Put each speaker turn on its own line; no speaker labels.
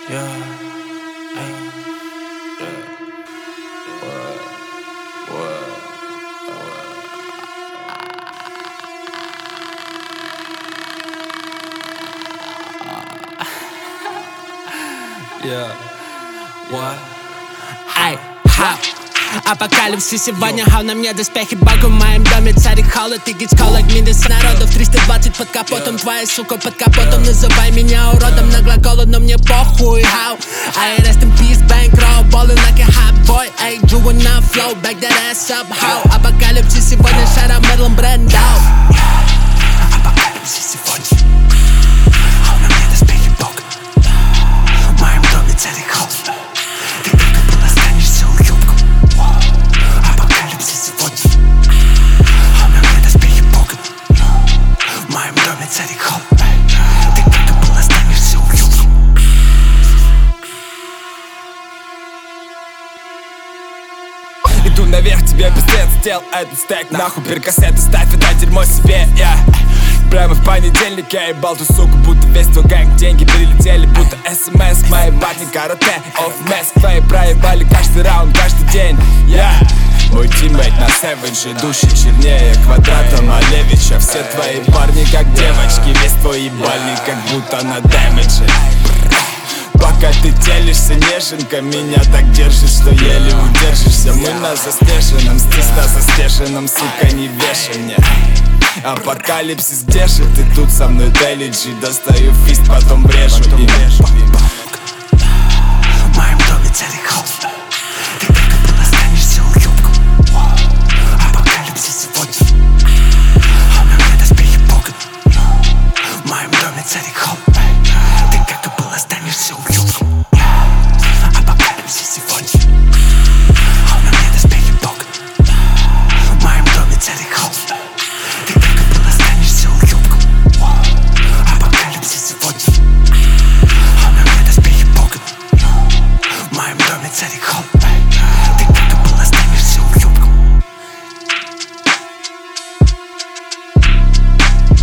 Yeah, ay, yeah. What? Yeah. What?
Ай, ха. Апокалипсис сегодня, хау на мне доспехи богу. В моем доме царит холод, и гитсколог минус народов 320 под капотом, твоя сука под капотом. Называй меня уродом на глаголы, но мне похуй, хау. Ай, rest in peace, bankroll, ballin' like a hot boy. Ай, doing that flow, back that ass up, how. Апокалипсис сегодня, shout out Мерлон Брендо. Апокалипсис сегодня, хау на мне доспехи бога. В моем доме царит холод.
Иду наверх, тебе пиздец, сделал этот стек. Нахуй перкассеты ставь, это дерьмо себе, я прямо в понедельник я ебал ту суку, будто весь твой гэнг. Деньги прилетели, будто СМС. Мои парни карате, оф месс. Твои проебали каждый раунд, каждый день, я мой тиммейт на сэвидже, души чернее квадрата Малевича. Все твои парни как девочки, весь твой ебальник как будто на дэмэдже. Пока ты телишься, неженка, меня так держит, что еле удержишься. Мы на заснеженном, здесь на заснеженном, сука, не вешай мне. Апокалипсис, где же ты тут со мной, Делиджи? Достаю фист, потом брежу им